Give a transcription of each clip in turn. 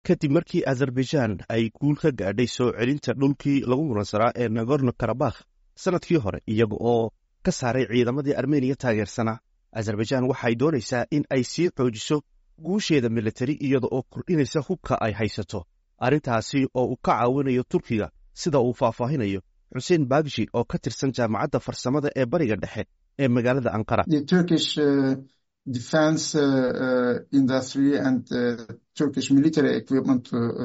kadib markii Azerbaijan ay guul ka gaadhay soo celinta dhulkii lagu muransanaa ee Nagorno-Karabakh sanadkii hore iyaga oo ka saaray ciidamadii Armenia taageersanaa. Azerbaijan waxay doonaysaa in ay sii xoojiso guusheeda militari iyada oo kordhinaysa hubka ay haysato, arrintaasi oo uu ka caawinayo Turkiga sida uu faahfaahinayo Hussein Bagji oo ka tirsan jaamacadda farsamada ee bariga dhexe ee magaalada Ankara. The Turkish defense industry and Turkish military equipment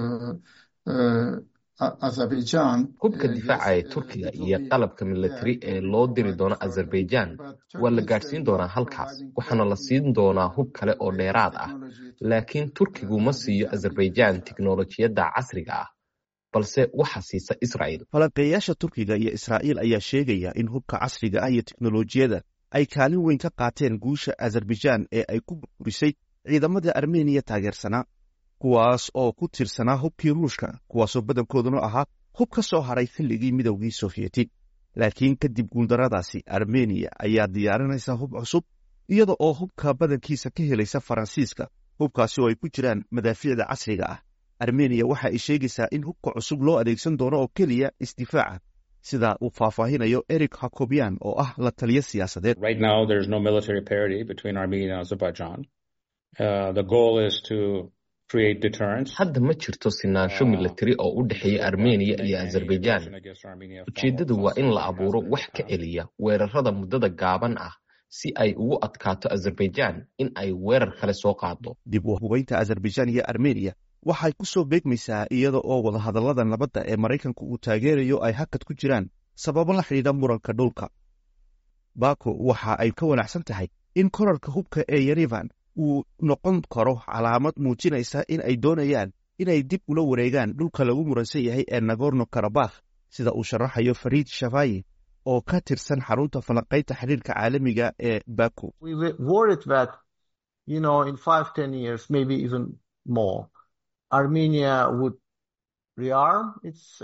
Azerbaijan. Hubka difaaca ee Turkiga iyo qalabka militari ee loo diri doono Azerbaijan waa la gaadhsiin doonaa halkaas, waxaana la siin doonaa hub kale oo dheeraad ah. Laakiin Turkigu ma siiyo Azerbaijan tiknoolajiyadda casriga ah, balse waxa siisa Israa'iil. Falanqeeyaasha Turkiga iyo Israa'iil ayaa sheegaya in hubka casriga ah iyo tiknoolajiyadda ay kaalin weyn ka qaateen guusha Azerbaijan ee ay ku burburisay ciidamadii Armenia taageersanaa, kuwaas oo ku tirsanaa hubkii Ruushka, kuwaasoo badankooduna ahaa hub ka soo haray xilligii midowgii Sofiyeeti. Laakiin kadib guuldaradaasi, Armenia ayaa diyaarinaysa hub cusub iyada oo hubka badankiisa ka helaysa Faransiiska, hubkaasi oo ay ku jiraan madaafiicda casriga ah. Armenia waxa ay sheegaysaa in hubka cusub loo adeegsan doono oo keliya isdifaaca, sida uu faahfaahinayo Eric Hakobian oo ah la taliye siyaasadeed. Right now there is no military parity between Armenia and Azerbaijan. The goal is to create deterrence. Hadda ma jirto sinaansho militari oo u dhexeeya Armenia iyo Azerbaijan. Ujeedadu waa in la abuuro wax ka celiya weerarada muddada gaaban ah si ay ugu adkaato Azerbaijan in ay weerar kale soo qaado. Dib u hubaynta Azerbaijan iyo Armenia waxay ku soo beegmaysaa iyada oo wadahadallada nabadda ee Maraykanku uu taageerayo ay hakad ku jiraan sababo la xidhiidha muranka dhulka. Baku waxa ay ka wanaagsan tahay in korarka hubka ee Yerevan uu noqon karo calaamad muujinaysa in ay doonayaan inay dib ula wareegaan dhulka lagu muransan yahay ee Nagorno-Karabakh, sida uu sharaxayo Farid Shafai oo ka tirsan xarunta falanqaynta xiriirka caalamiga ee Baku. We were worried that, in 5-10 years, maybe even more, Armenia would rearm its,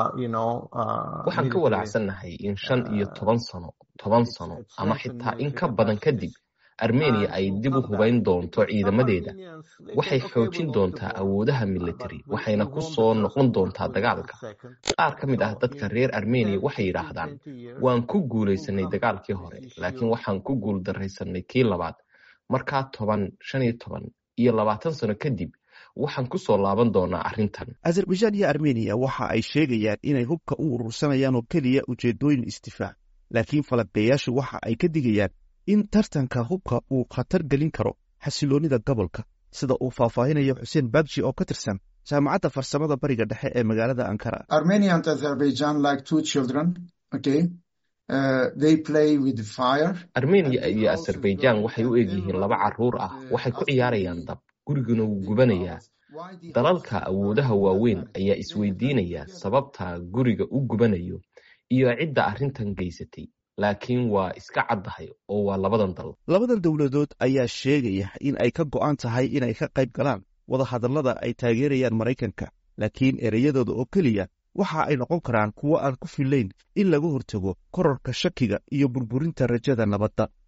waxaan ka walaacsannahay in 5 iyo 10 sano ama xitaa in ka badan kadib Armenia ay dib u hubayn doonto ciidamadeeda. Waxay xoojin doontaa awoodaha militari, waxayna ku soo noqon doontaa dagaalka. Qaar ka mid ah dadka reer Armenia waxay yidhaahdaan, waan ku guulaysanay dagaalkii hore, laakiin waxaan ku guuldarraysanay kii labaad. Markaa 10, 15 iyo 20 sano kadib waxaan ku soo laaban doonaa arrintan. Azerbaijan iyo Armenia waxa ay sheegayaan inay hubka u urursanayaan oo keliya ujeedooyin isdifaac, laakiin falanqeeyaashu waxa ay ka digayaan in tartanka hubka uu khatar gelin karo xasiloonida gobolka, sida uu faahfaahinayo Hussein Bagji oo ka tirsan jaamacadda farsamada bariga dhexe ee magaalada Ankara. Armenia and Azerbaijan like two children, okay? They play with fire. Armenia iyo Azerbaijan waxay u egyihiin laba carruur ah, waxay ku ciyaarayaan dab, guriguna wuu gubanayaa. Dalalka awoodaha waaweyn ayaa isweydiinaya sababta guriga u gubanayo iyo cidda arrintan geysatay. Laakiin waa iska caddahay oo waa labadan dal. Labadan dowladood ayaa sheegaya in ay ka go'an tahay inay ka qayb galaan wadahadallada ay taageerayaan Maraykanka, laakiin ereyadooda oo keliya waxa ay noqon karaan kuwo aan ku filayn in laga hortago kororka shakiga iyo burburinta rajada nabadda.